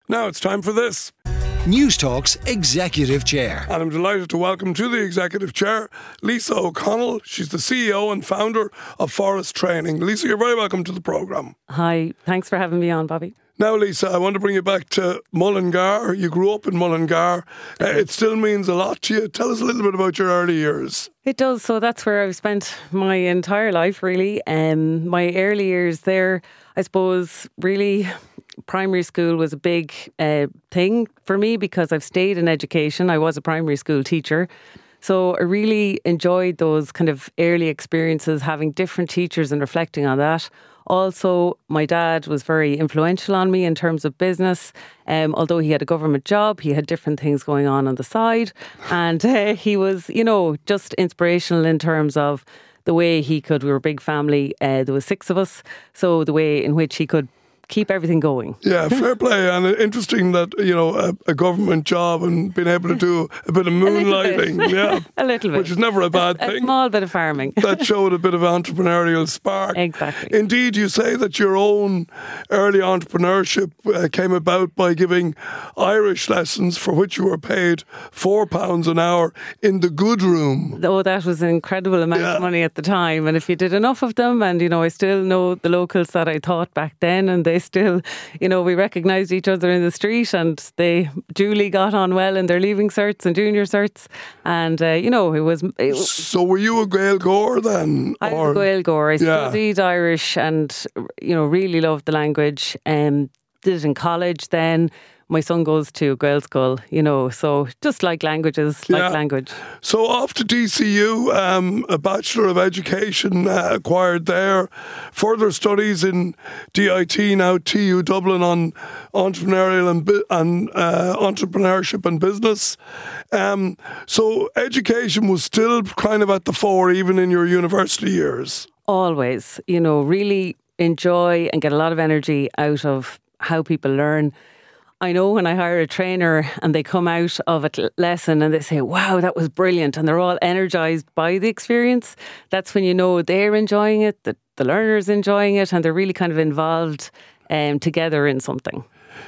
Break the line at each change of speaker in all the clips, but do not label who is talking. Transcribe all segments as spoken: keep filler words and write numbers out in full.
Now it's time for this.
Newstalk's Executive Chair.
And I'm delighted to welcome to the Executive Chair, Lisa O'Connell. She's the C E O and founder of Forest Training. Lisa, you're very welcome to the programme.
Hi, thanks for having me on, Bobby.
Now, Lisa, I want to bring you back to Mullingar. You grew up in Mullingar. Uh, it still means a lot to you. Tell us a little bit about your early years.
It does. So that's where I've spent my entire life, really. Um, my early years there, I suppose, really, primary school was a big uh, thing for me because I've stayed in education. I was a primary school teacher. So I really enjoyed those kind of early experiences, having different teachers and reflecting on that. Also, my dad was very influential on me in terms of business. Um, although he had a government job, he had different things going on on the side. And uh, he was, you know, just inspirational in terms of the way he could, we were a big family, uh, there was six of us, so the way in which he could keep everything going.
Yeah, fair play. And interesting that, you know, a, a government job and being able to do a bit of moonlighting.
A
yeah.
a little bit.
Which is never a bad
a,
thing.
A small bit of farming.
That showed a bit of entrepreneurial spark.
Exactly.
Indeed, you say that your own early entrepreneurship uh, came about by giving Irish lessons for which you were paid four pounds an hour in the good room.
Oh, that was an incredible amount yeah. of money at the time. And if you did enough of them, and, you know, I still know the locals that I taught back then, and they still, you know, we recognised each other in the street, and they duly got on well in their leaving certs and junior certs. And, uh, you know, it was... It,
so were you a Gaeilgeoir then?
I was a Gaeilgeoir. I
yeah.
studied Irish and, you know, really loved the language. Um, did it in college then. My son goes to Gael School, you know, so just like languages, like
yeah.
language.
So off to D C U, um, a Bachelor of Education uh, acquired there. Further studies in D I T, now T U Dublin, on entrepreneurial and, and uh, entrepreneurship and business. Um, so education was still kind of at the fore even in your university years.
Always, you know, really enjoy and get a lot of energy out of how people learn. I know when I hire a trainer and they come out of a lesson and they say, wow, that was brilliant, and they're all energised by the experience, that's when you know they're enjoying it, that the learner's enjoying it, and they're really kind of involved um, together in something.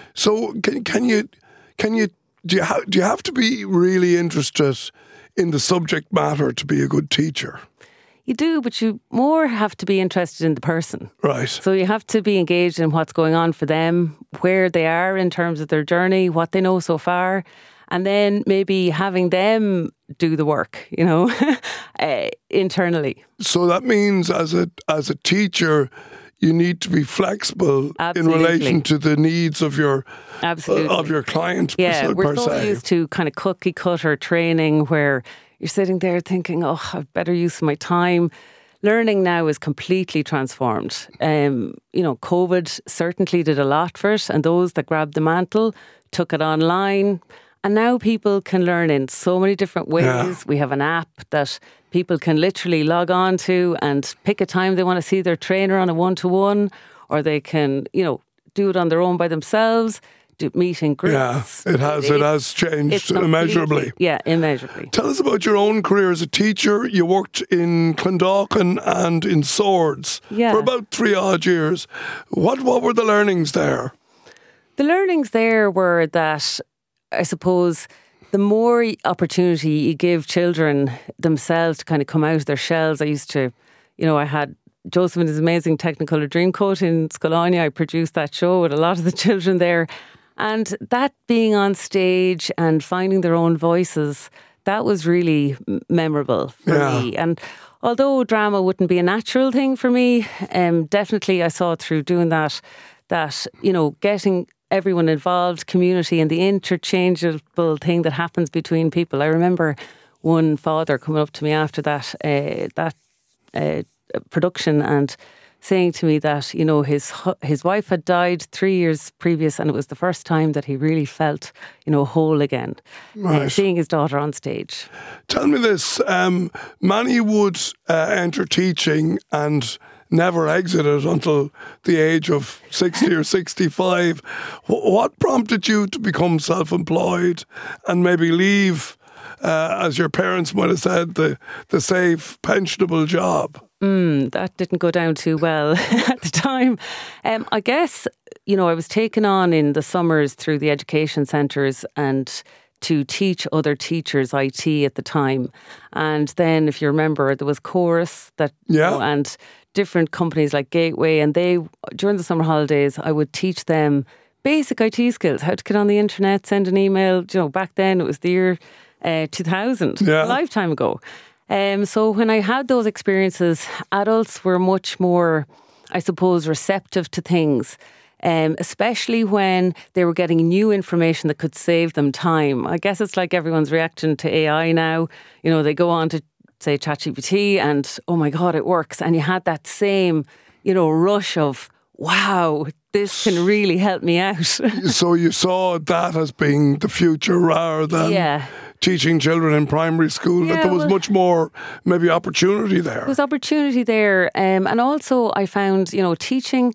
So can, can you, can you, do you, ha- do you have to be really interested in the subject matter to be a good teacher?
You do, but you more have to be interested in the person.
Right.
So you have to be engaged in what's going on for them, where they are in terms of their journey, what they know so far, and then maybe having them do the work, you know, uh, internally.
So that means as a as a teacher, you need to be flexible
Absolutely.
in relation to the needs of your
Absolutely.
Uh, of your client.
Yeah,
per,
we're
per
so
se.
used to kind of cookie cutter training where you're sitting there thinking, oh, I've better use my time. Learning now is completely transformed. Um, you know, COVID certainly did a lot for it, and those that grabbed the mantle took it online. And now people can learn in so many different ways.
Yeah.
We have an app that people can literally log on to and pick a time they want to see their trainer on a one-to-one, or they can, you know, do it on their own by themselves. Meet in groups.
Yeah, it has. It, it has changed immeasurably.
Yeah, immeasurably.
Tell us about your own career as a teacher. You worked in Clondalkin and in Swords
yeah.
for about three odd years. What What were the learnings there?
The learnings there were that, I suppose, the more opportunity you give children themselves to kind of come out of their shells. I used to, you know, I had Joseph and his amazing Technicolor Dreamcoat in Scalania. I produced that show with a lot of the children there. And that being on stage and finding their own voices, that was really memorable for
yeah.
me. And although drama wouldn't be a natural thing for me, um, definitely I saw through doing that, that, you know, getting everyone involved, community, and the interchangeable thing that happens between people. I remember one father coming up to me after that, uh, that uh, production and saying to me that, you know, his his wife had died three years previous, and it was the first time that he really felt, you know, whole again.
Right.
Uh, seeing his daughter on stage.
Tell me this, um, many would uh, enter teaching and never exit it until the age of sixty or sixty-five. What prompted you to become self-employed and maybe leave, uh, as your parents might have said, the, the safe, pensionable job?
Mm, that didn't go down too well at the time. Um, I guess, you know, I was taken on in the summers through the education centres and to teach other teachers I T at the time. And then, if you remember, there was Chorus that,
Yeah.
you know, and different companies like Gateway, and they, during the summer holidays, I would teach them basic I T skills, how to get on the internet, send an email. You know, back then it was the year uh, two thousand,
Yeah.
a lifetime ago. Um, so when I had those experiences, adults were much more, I suppose, receptive to things, um, especially when they were getting new information that could save them time. I guess it's like everyone's reaction to A I now. You know, they go on to, say, ChatGPT and, oh my God, it works. And you had that same, you know, rush of, wow, this can really help me out.
So you saw that as being the future rather than
Yeah.
teaching children in primary school, that
Yeah,
there was
well-
much more maybe opportunity there.
There was opportunity there. Um, and also I found, you know, teaching,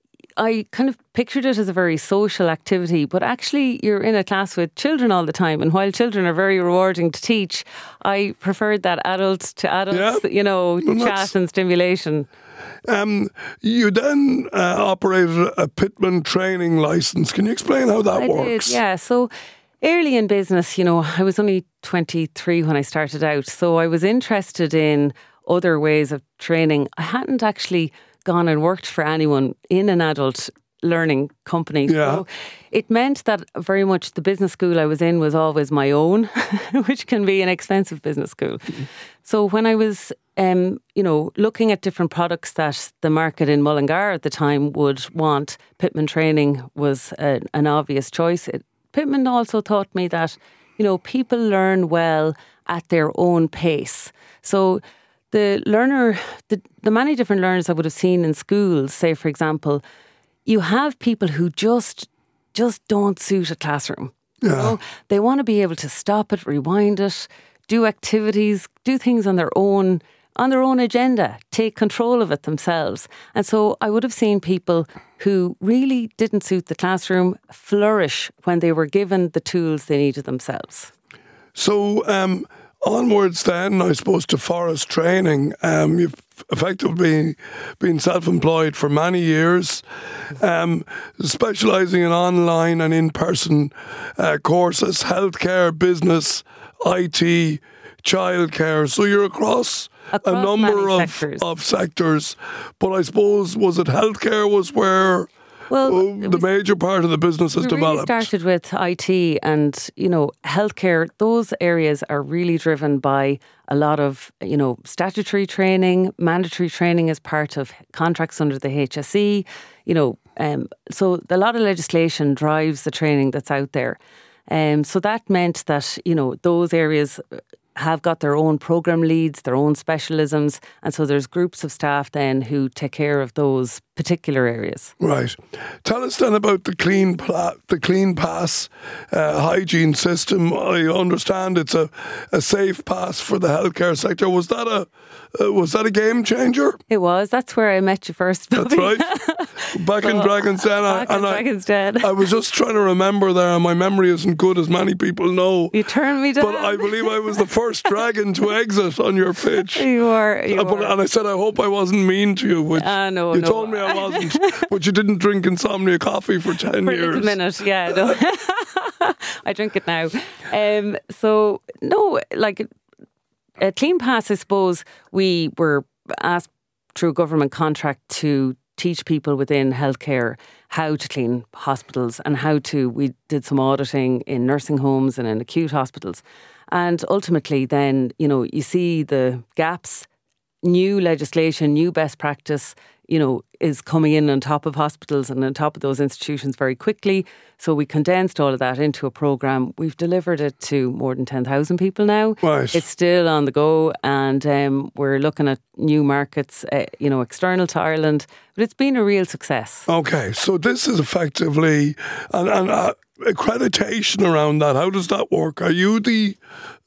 I kind of pictured it as a very social activity, but actually you're in a class with children all the time. And while children are very rewarding to teach, I preferred that adults to adults,
Yeah.
you know,
Well, that's-
chat and stimulation.
Um, you then uh, operated a Pitman training license. Can you explain how that
I
works?
did, yeah. So early in business, you know, I was only twenty-three when I started out. So I was interested in other ways of training. I hadn't actually gone and worked for anyone in an adult learning company.
Yeah.
So it meant that very much the business school I was in was always my own, which can be an expensive business school. So when I was, um, you know, looking at different products that the market in Mullingar at the time would want, Pitman training was a, an obvious choice. It, Pitman also taught me that, you know, people learn well at their own pace. So the learner, the, the many different learners I would have seen in schools, say, for example, you have people who just just don't suit a classroom. You know? They want to be able to stop it, rewind it, do activities, do things on their own, on their own agenda, take control of it themselves. And so I would have seen people who really didn't suit the classroom flourish when they were given the tools they needed themselves.
So um, onwards then, I suppose, to forest training. Um, you've effectively been self-employed for many years, um, specialising in online and in-person uh, courses, healthcare, business, I T, childcare. So you're across,
Across
a number
many
of
sectors.
of sectors. But I suppose, was it healthcare was where
Well,
oh,
it
the
was-
major part of the business has
We really
developed?
started with I T and, you know, healthcare. Those areas are really driven by a lot of, you know, statutory training, mandatory training as part of contracts under the H S E, you know, um, so a lot of legislation drives the training that's out there. Um, so that meant that, you know, those areas have got their own program leads, their own specialisms, and so there's groups of staff then who take care of those particular areas.
Right. Tell us then about the Clean Pla- the Clean Pass uh, hygiene system. I understand it's a, a safe pass for the healthcare sector. Was that a uh, was that a game changer?
It was. That's where I met you first,
That's
Bobby.
right. Back in Dragon's Den. I-
Back in
and I-
Dragon's Den.
I was just trying to remember there, and my memory isn't good, as many people know.
You turned me down.
But I believe I was the first dragon to exit on your pitch.
You are. You
Uh, but-
are.
and I said, I hope I wasn't mean to you, which
Ah, no,
you
no.
told me I wasn't. But you didn't drink insomnia coffee for ten
For a
years.
little minute, yeah. No. I drink it now. Um, so, no, like a Clean Pass, I suppose, we were asked through a government contract to teach people within healthcare how to clean hospitals and how to, we did some auditing in nursing homes and in acute hospitals. And ultimately then, you know, you see the gaps, new legislation, new best practice, you know, is coming in on top of hospitals and on top of those institutions very quickly. So we condensed all of that into a programme. We've delivered it to more than ten thousand people now.
Right.
It's still on the go, and um, we're looking at new markets, uh, you know, external to Ireland. But it's been a real success.
Okay, so this is effectively an, an uh, accreditation around that. How does that work? Are you the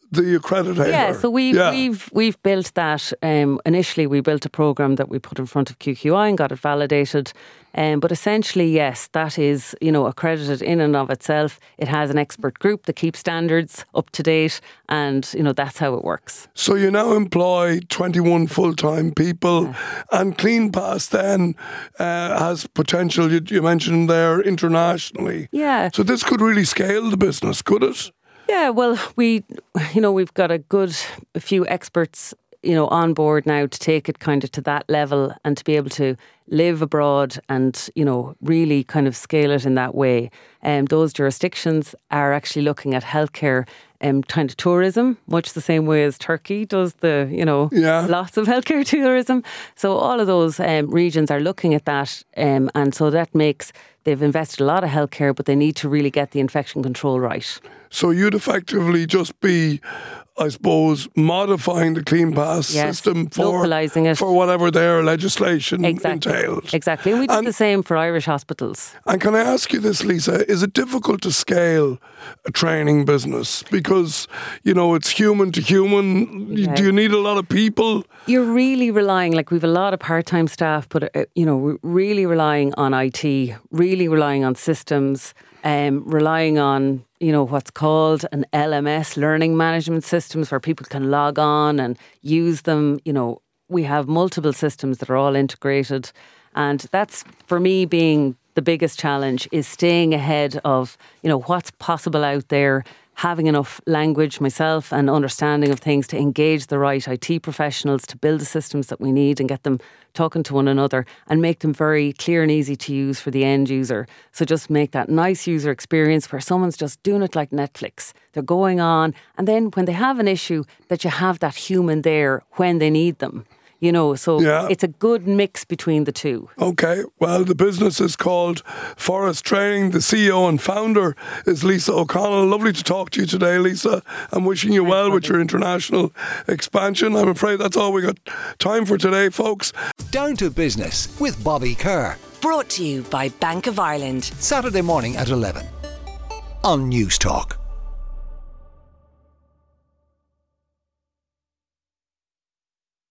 the accreditor.
Yeah, so we've
Yeah.
we've we've built that. Um, initially, we built a program that we put in front of Q Q I and got it validated. Um, but essentially, yes, that is, you know, accredited in and of itself. It has an expert group that keeps standards up to date, and you know that's how it works.
So you now employ twenty-one full-time people,
Yeah.
and CleanPass then uh, has potential. You, you mentioned there internationally.
Yeah.
So this could really scale the business, could it?
Yeah, well, we, you know, we've got a good a few experts, you know, on board now to take it kind of to that level and to be able to live abroad and, you know, really kind of scale it in that way. And um, those jurisdictions are actually looking at healthcare um, kind of tourism, much the same way as Turkey does the, you know,
Yeah.
lots of healthcare tourism. So all of those um, regions are looking at that. Um, and so that makes, they've invested a lot of healthcare, but they need to really get the infection control right.
So you'd effectively just be, I suppose, modifying the CleanPass
Yes,
system for
localising it.
for whatever their legislation
Exactly.
entails.
Exactly. And we did
And-
the same for Irish hospitals.
And can I ask you this, Lisa? Is it difficult to scale a training business? Because, you know, it's human to human. You-
Yeah.
Do you need a lot of people?
You're really relying, like we've a lot of part-time staff, but, uh, you know, we're really relying on I T, really relying on systems, um, relying on, you know, what's called an L M S, learning management systems, where people can log on and use them. You know, we have multiple systems that are all integrated. And that's, for me, being the biggest challenge, is staying ahead of, you know, what's possible out there, having enough language myself and understanding of things to engage the right I T professionals to build the systems that we need and get them talking to one another and make them very clear and easy to use for the end user. So just make that nice user experience where someone's just doing it like Netflix. They're going on, and then when they have an issue, that you have that human there when they need them. You know, so
Yeah.
it's a good mix between the two.
Okay, well, the business is called Forest Training. The C E O and founder is Lisa O'Connell. Lovely to talk to you today, Lisa. I'm wishing you well with your international expansion. I'm afraid that's all we got time for today, folks.
Down to Business with Bobby Kerr.
Brought to you by Bank of Ireland.
Saturday morning at eleven on News Talk.